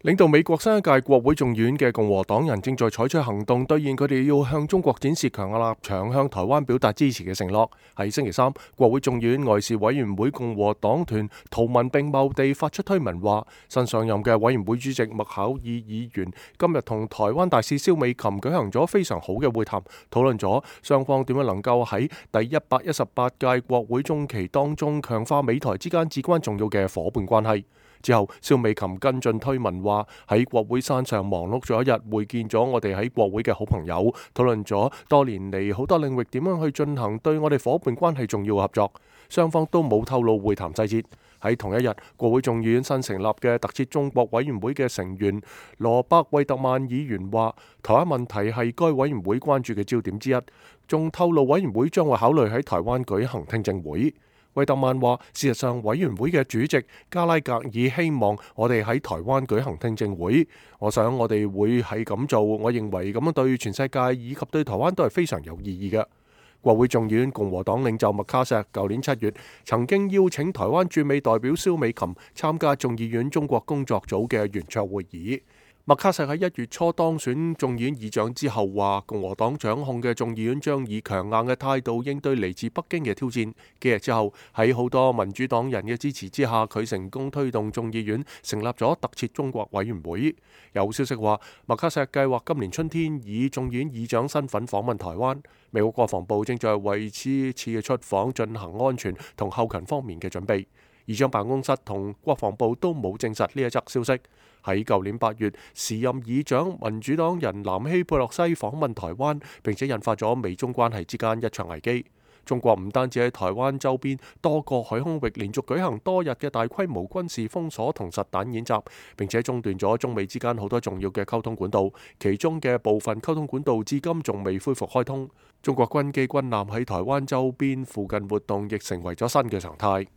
領導美國新一屆國會眾議院嘅共和黨人正在採取行動，兌現佢哋要向中國展示強硬立場、向台灣表達支持嘅承諾。喺星期三，國會眾議院外事委員會共和黨團圖文並茂地發出推文話，新上任嘅委員會主席麥考爾議員今日同台灣大使蕭美琴舉行咗非常好嘅會談，討論咗雙方點樣能夠喺第118屆國會中期當中強化美台之間至關重要嘅夥伴關係。之後，蕭美琴跟進推文話，喺國會山上忙碌咗一日，會見咗我哋喺國會嘅好朋友，討論咗多年嚟好多領域點樣去進行對我哋夥伴關係重要合作。雙方都冇透露會談細節。喺同一日，國會眾議院新成立嘅特設中國委員會嘅成員羅伯·惠特曼議員話，台灣問題係該委員會關注嘅焦點之一，仲透露委員會將會考慮喺台灣舉行聽證會。惠特曼話，事實上，委員會嘅主席加拉格爾希望我哋喺台灣舉行聽證會。我想我哋會係咁做，我認為咁樣對全世界以及對台灣都係非常有意義嘅。國會眾議院共和黨領袖麥卡錫舊年7月曾經邀請台灣駐美代表蕭美琴參加眾議院中國工作組嘅圓桌會議。麥卡錫喺1月初當選眾議院議長之後話，共和黨掌控嘅眾議院將以強硬嘅態度應對嚟自北京嘅挑戰。幾日之後，喺好多民主黨人嘅支持之下，佢成功推動眾議院成立咗特設中國委員會。有消息話，麥卡錫計劃今年春天以眾議院議長身份訪問台灣。美國國防部正在為呢次嘅出訪進行安全同後勤方面嘅準備。議長辦公室同國防部都冇證實呢一則消息。喺舊年8月，時任議長民主黨人南希佩洛西訪問台灣，並且引發咗美中關係之間一場危機。中國唔單止喺台灣周邊多個海空域連續舉行多日嘅大規模軍事封鎖同實彈演習，並且中斷咗中美之間好多重要嘅溝通管道，其中嘅部分溝通管道至今仲未恢復開通。中國軍機軍艦喺台灣周邊附近活動亦成為咗新嘅常態。